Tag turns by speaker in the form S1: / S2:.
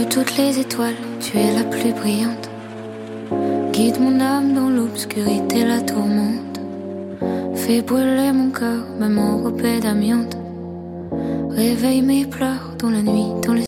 S1: toutes les étoiles, tu es la plus brillante. Guide mon âme dans l'obscurité, la tourmente. Fais brûler mon cœur, même enrobé d'amiante. Réveille mes pleurs dans la nuit, dans le